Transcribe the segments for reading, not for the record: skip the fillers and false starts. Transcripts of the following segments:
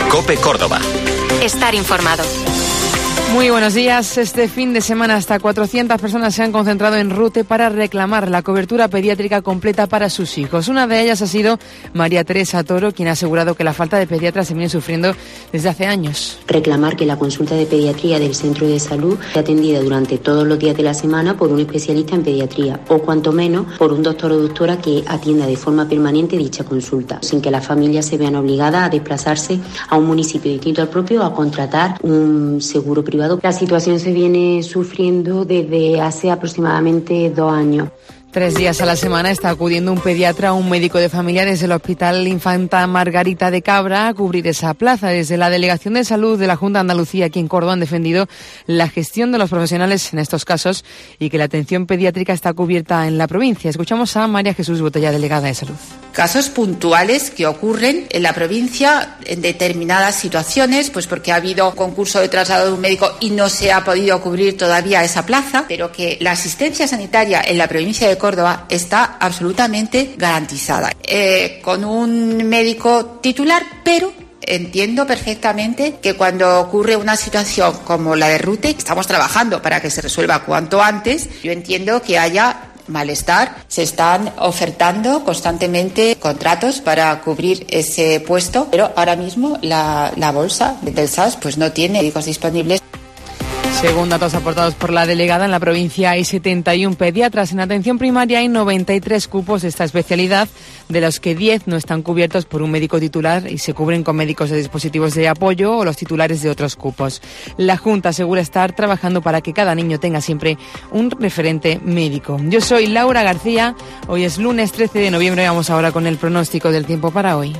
COPE Córdoba. Estar informado. Muy buenos días. Este fin de semana hasta 400 personas se han concentrado en Rute para reclamar la cobertura pediátrica completa para sus hijos. Una de ellas ha sido María Teresa Toro, quien ha asegurado que la falta de pediatras se viene sufriendo desde hace años. Reclamar que la consulta de pediatría del centro de salud sea atendida durante todos los días de la semana por un especialista en pediatría o cuanto menos por un doctor o doctora que atienda de forma permanente dicha consulta, sin que las familias se vean obligadas a desplazarse a un municipio distinto al propio o a contratar un seguro privado. La situación se viene sufriendo desde hace aproximadamente 2 años. 3 días a la semana está acudiendo un pediatra o un médico de familia desde el Hospital Infanta Margarita de Cabra a cubrir esa plaza. Desde la Delegación de Salud de la Junta de Andalucía aquí en Córdoba han defendido la gestión de los profesionales en estos casos y que la atención pediátrica está cubierta en la provincia. Escuchamos a María Jesús Botella, delegada de Salud. Casos puntuales que ocurren en la provincia en determinadas situaciones, pues porque ha habido concurso de traslado de un médico y no se ha podido cubrir todavía esa plaza, pero que la asistencia sanitaria en la provincia de Córdoba está absolutamente garantizada, con un médico titular, pero entiendo perfectamente que cuando ocurre una situación como la de Rute, estamos trabajando para que se resuelva cuanto antes. Yo entiendo que haya malestar, se están ofertando constantemente contratos para cubrir ese puesto, pero ahora mismo la bolsa del SAS pues no tiene médicos disponibles. Según datos aportados por la delegada, en la provincia hay 71 pediatras. En atención primaria hay 93 cupos de esta especialidad, de los que 10 no están cubiertos por un médico titular y se cubren con médicos de dispositivos de apoyo o los titulares de otros cupos. La Junta asegura estar trabajando para que cada niño tenga siempre un referente médico. Yo soy Laura García. Hoy es lunes 13 de noviembre. Vamos ahora con el pronóstico del tiempo para hoy.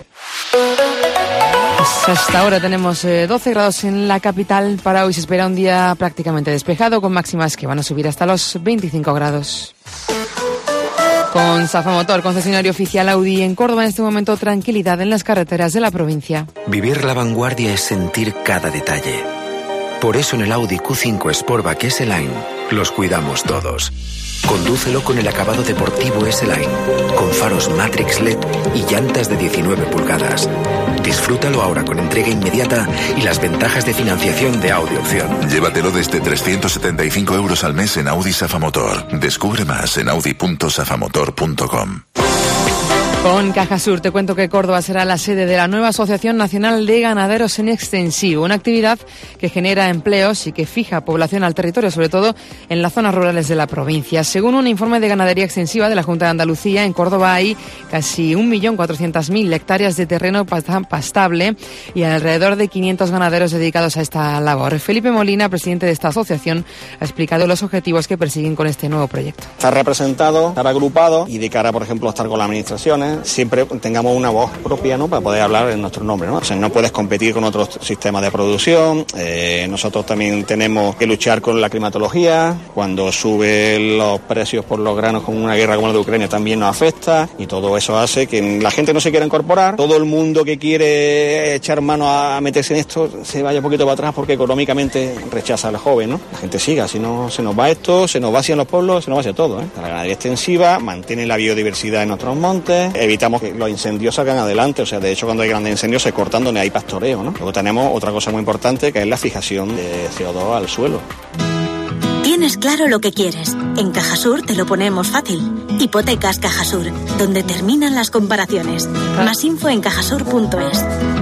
Hasta ahora tenemos 12 grados en la capital. Para hoy se espera un día prácticamente despejado, con máximas que van a subir hasta los 25 grados. Con Safa Motor, concesionario oficial Audi en Córdoba, en este momento tranquilidad en las carreteras de la provincia. Vivir la vanguardia es sentir cada detalle. Por eso en el Audi Q5 Sportback S-Line los cuidamos todos. Condúcelo con el acabado deportivo S-Line, con faros Matrix LED y llantas de 19 pulgadas. Disfrútalo ahora con entrega inmediata y las ventajas de financiación de Audi Opción. Llévatelo desde 375 euros al mes en Audi Safa Motor. Descubre más en audi.safamotor.com. Con Cajasur te cuento que Córdoba será la sede de la nueva Asociación Nacional de Ganaderos en Extensivo, una actividad que genera empleos y que fija población al territorio, sobre todo en las zonas rurales de la provincia. Según un informe de ganadería extensiva de la Junta de Andalucía, en Córdoba hay casi 1.400.000 hectáreas de terreno pastable y alrededor de 500 ganaderos dedicados a esta labor. Felipe Molina, presidente de esta asociación, ha explicado los objetivos que persiguen con este nuevo proyecto. Estar representado, estar agrupado y de cara, por ejemplo, a estar con las administraciones, siempre tengamos una voz propia, ¿no?, para poder hablar en nuestro nombre, ¿no? O sea, no puedes competir con otros sistemas de producción. Nosotros también tenemos que luchar con la climatología. Cuando suben los precios por los granos con una guerra como la de Ucrania también nos afecta, y todo eso hace que la gente no se quiera incorporar. Todo el mundo que quiere echar mano a meterse en esto se vaya un poquito para atrás porque económicamente rechaza al joven, ¿no? La gente siga, si no se nos va esto, se nos va hacia los pueblos, se nos va hacia todo, ¿eh? La ganadería extensiva mantiene la biodiversidad en nuestros montes, evitamos que los incendios salgan adelante. O sea, de hecho, cuando hay grandes incendios se cortan donde hay pastoreo, ¿no? Luego tenemos otra cosa muy importante, que es la fijación de CO2 al suelo. Tienes claro lo que quieres. En Cajasur te lo ponemos fácil. Hipotecas Cajasur, donde terminan las comparaciones. Más info en cajasur.es.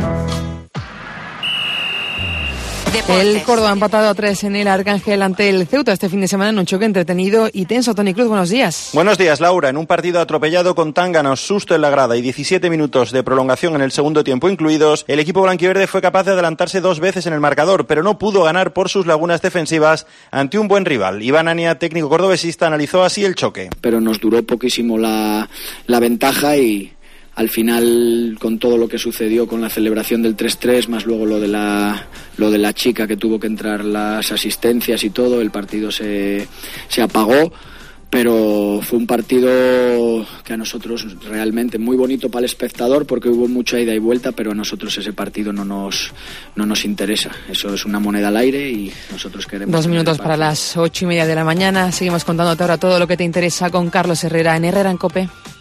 El Córdoba ha empatado a 3 en el Arcángel ante el Ceuta este fin de semana en un choque entretenido y tenso. Toni Cruz, buenos días. Buenos días, Laura. En un partido atropellado con tánganos, susto en la grada y 17 minutos de prolongación en el segundo tiempo incluidos, el equipo blanquiverde fue capaz de adelantarse 2 veces en el marcador, pero no pudo ganar por sus lagunas defensivas ante un buen rival. Iván Ania, técnico cordobesista, analizó así el choque. Pero nos duró poquísimo la ventaja y al final, con todo lo que sucedió con la celebración del 3-3, más luego lo de la chica que tuvo que entrar las asistencias y todo, el partido se apagó. Pero fue un partido que a nosotros realmente muy bonito para el espectador porque hubo mucha ida y vuelta, pero a nosotros ese partido no nos interesa. Eso es una moneda al aire y nosotros queremos... 2 minutos para las 8:30 de la mañana. Seguimos contándote ahora todo lo que te interesa con Carlos Herrera en Herrera en COPE.